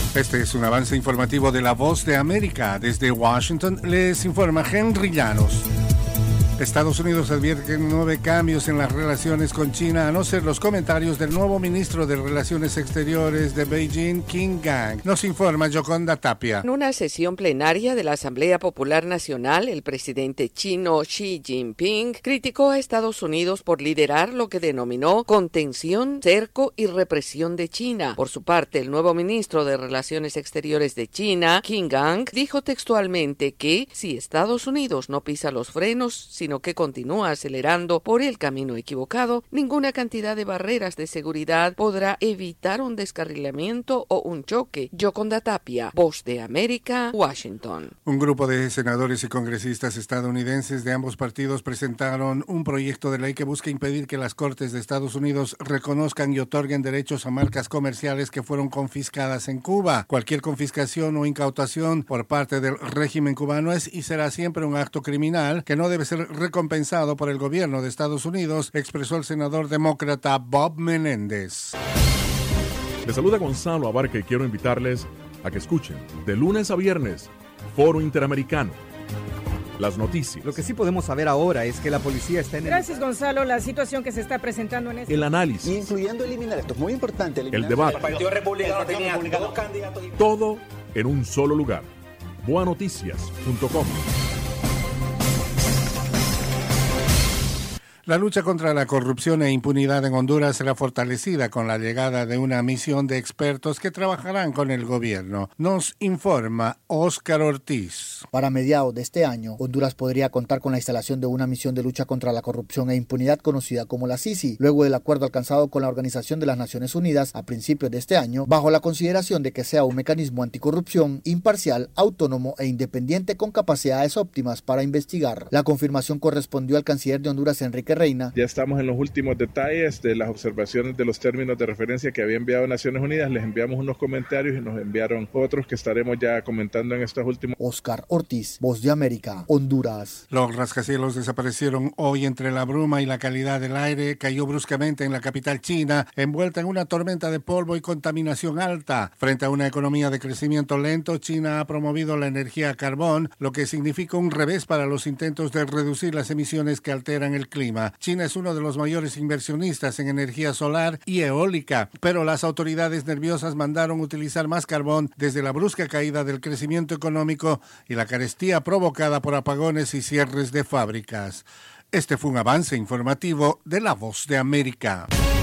Este es un avance informativo de La Voz de América. Desde Washington les informa Henry Llanos. Estados Unidos advierte 9 cambios en las relaciones con China, a no ser los comentarios del nuevo ministro de Relaciones Exteriores de Beijing, Qin Gang. Nos informa Yoconda Tapia. En una sesión plenaria de la Asamblea Popular Nacional, el presidente chino Xi Jinping criticó a Estados Unidos por liderar lo que denominó contención, cerco y represión de China. Por su parte, el nuevo ministro de Relaciones Exteriores de China, Qin Gang, dijo textualmente que si Estados Unidos no pisa los frenos, sino que continúa acelerando por el camino equivocado, ninguna cantidad de barreras de seguridad podrá evitar un descarrilamiento o un choque. Yoconda Tapia, Voz de América, Washington. Un grupo de senadores y congresistas estadounidenses de ambos partidos presentaron un proyecto de ley que busca impedir que las Cortes de Estados Unidos reconozcan y otorguen derechos a marcas comerciales que fueron confiscadas en Cuba. Cualquier confiscación o incautación por parte del régimen cubano es y será siempre un acto criminal que no debe ser recompensado por el gobierno de Estados Unidos, expresó el senador demócrata Bob Menéndez. Les saluda Gonzalo Abarca y quiero invitarles a que escuchen de lunes a viernes Foro Interamericano. Las noticias. Lo que sí podemos saber ahora es que la policía está en Gracias, Gonzalo. La situación que se está presentando en el análisis. Incluyendo eliminar, esto es muy importante. El debate. El Partido Republicano tenía 2 candidatos. Todo en un solo lugar. boanoticias.com. La lucha contra la corrupción e impunidad en Honduras será fortalecida con la llegada de una misión de expertos que trabajarán con el gobierno. Nos informa Óscar Ortiz. Para mediados de este año, Honduras podría contar con la instalación de una misión de lucha contra la corrupción e impunidad conocida como la CICI, luego del acuerdo alcanzado con la Organización de las Naciones Unidas a principios de este año, bajo la consideración de que sea un mecanismo anticorrupción, imparcial, autónomo e independiente con capacidades óptimas para investigar. La confirmación correspondió al canciller de Honduras, Enrique Reina. Ya estamos en los últimos detalles de las observaciones de los términos de referencia que había enviado Naciones Unidas. Les enviamos unos comentarios y nos enviaron otros que estaremos ya comentando en estos últimos. Óscar Ortiz, Voz de América, Honduras. Los rascacielos desaparecieron hoy entre la bruma y la calidad del aire. Cayó bruscamente en la capital china, envuelta en una tormenta de polvo y contaminación alta. Frente a una economía de crecimiento lento, China ha promovido la energía a carbón, lo que significa un revés para los intentos de reducir las emisiones que alteran el clima. China es uno de los mayores inversionistas en energía solar y eólica, pero las autoridades nerviosas mandaron utilizar más carbón desde la brusca caída del crecimiento económico y la carestía provocada por apagones y cierres de fábricas. Este fue un avance informativo de La Voz de América.